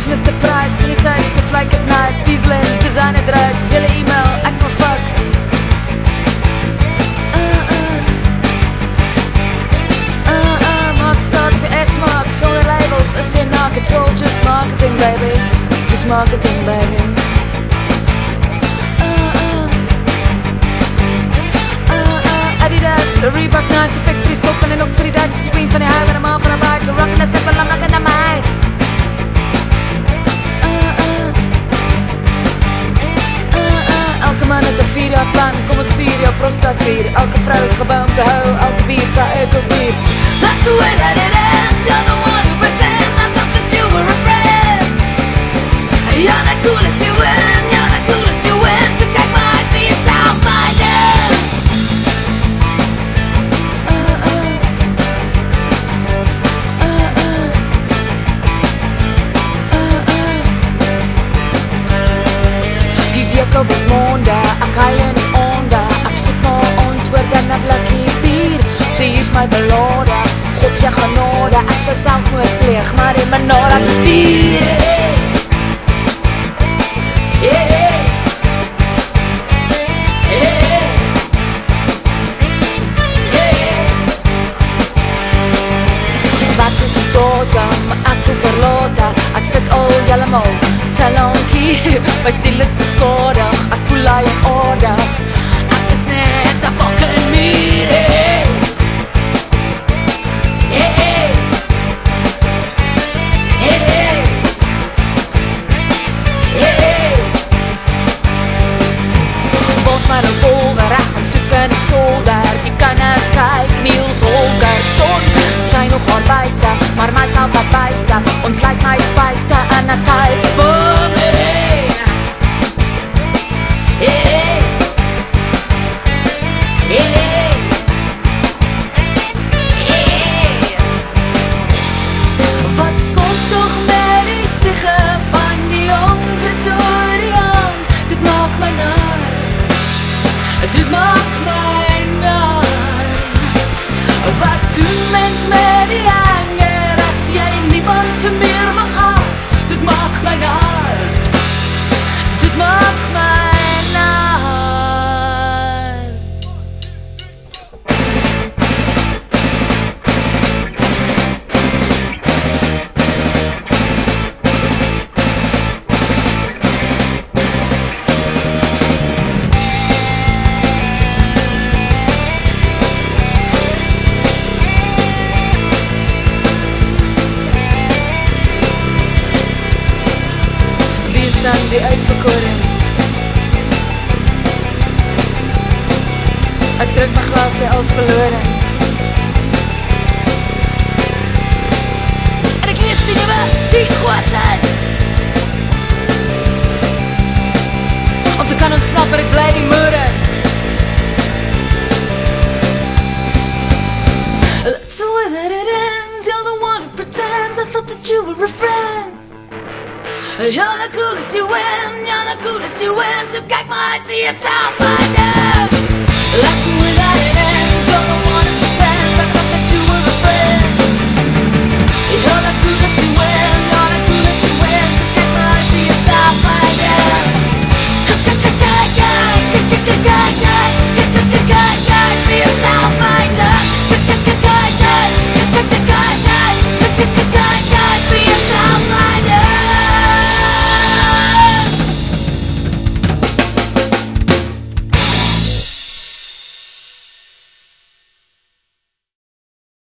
Mr. Price, sanitaires geflyk het nice, dieseling, designer drugs, hele e-mail, ek wil fax. Maak staat op je S-mark, zonder labels, as jy nak, it's all just marketing, baby. Just marketing, baby. Adidas, a Reebok Nike, perfect vir die spop en ook vir die Duits, is die queen van die highway, en man van die bike, rockin' a sip en lam like in my head. Elke man het 'n 4-jaar plan, kom ons vier jou prostaatvier. Elke vrou is gebou om te hou, elke bier sy eie kultuur. That's the way that it ends, you're the one who pretends I thought that you were a friend. You're the coolest you win, you're the coolest you win, so kijk maar uit vir jezelf, my damn. Die week word maande, ek huil in die aande, ek soek maar antwoord in 'n blikkie bier. So hier's my belade, God jy genade, ek sou selfmoord pleeg, maar in my nare so stier. Wat is die datum, ek wil verlate, ek sit al helemaal te lankie, my siel is beskadig, ek voel hy aardig, ek is net 'n fucking muur, hey. Hey. Hey. Hey. Was my revolver, ek gaan soek in die solder, die kinders kyk, Niels Holgersson, skyn nog aan buite, maar myself wat buite, ontsluit my spuite in 'n tyd boom, hey. Hey. Hey. Hey. Wat skop toch met die sigge van die jong Pretoriaan, dit maak my nar, dit maak my nar. Wat doen mens met die anger, as jy niemand te meer mag haat, dit maak my nar, dit maak my nar. Die uitverkoring, ek druk my glas als verloren, en ek lees die nieuwe G-Goasen, om te kan ontsnap, maar ek bly die moeder. That's the way that it ends, you're the one who pretends I thought that you were a friend. You're the coolest you win, you're the coolest you win, so kijk maar uit vir jezelf, my damn.